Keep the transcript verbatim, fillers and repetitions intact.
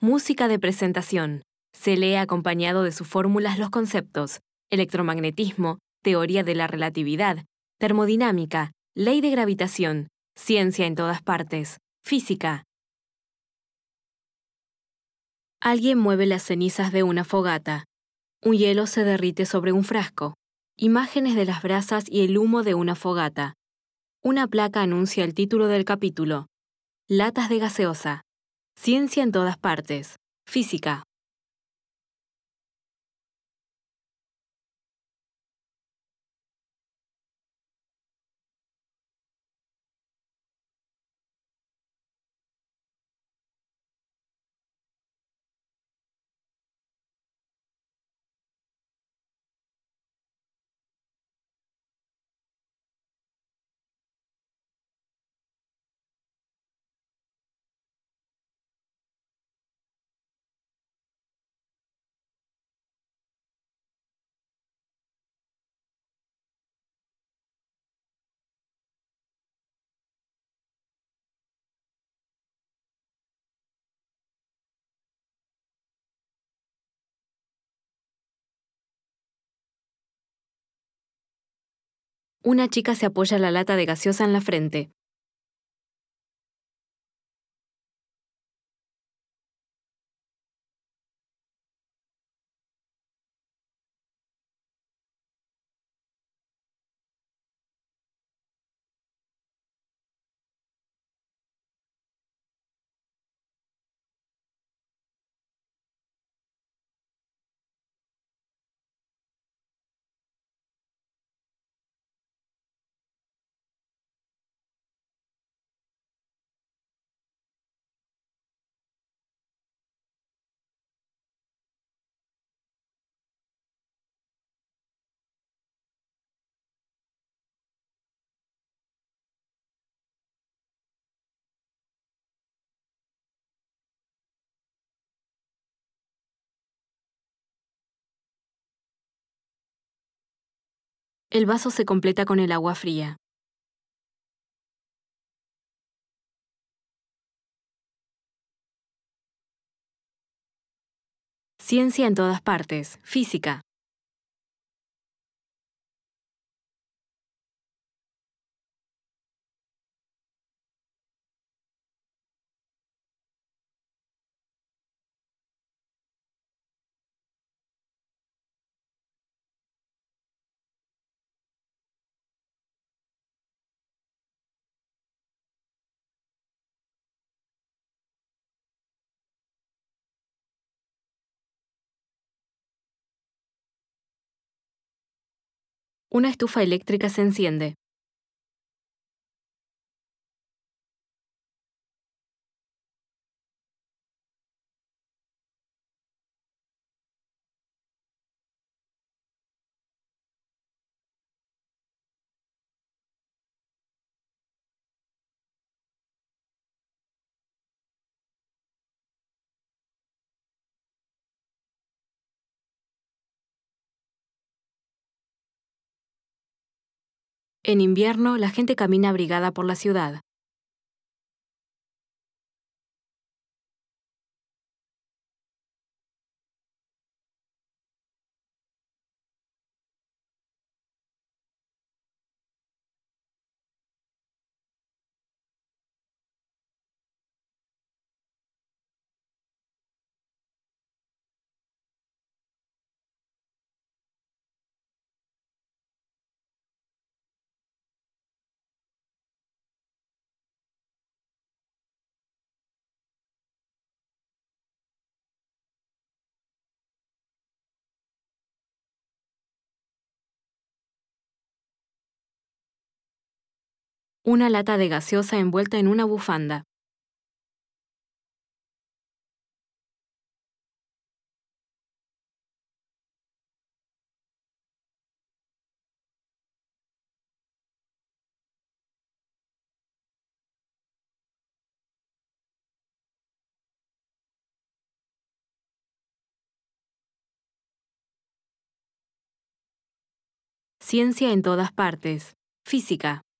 Música de presentación. Se lee acompañado de sus fórmulas los conceptos: electromagnetismo, teoría de la relatividad, termodinámica, ley de gravitación, ciencia en todas partes, física. Alguien mueve las cenizas de una fogata. Un hielo se derrite sobre un frasco. Imágenes de las brasas y el humo de una fogata. Una placa anuncia el título del capítulo: Latas de gaseosa. Ciencia en todas partes. Física. Una chica se apoya la lata de gaseosa en la frente. El vaso se completa con el agua fría. Ciencia en todas partes. Física. Una estufa eléctrica se enciende. En invierno, la gente camina abrigada por la ciudad. Una lata de gaseosa envuelta en una bufanda. Ciencia en todas partes. Física.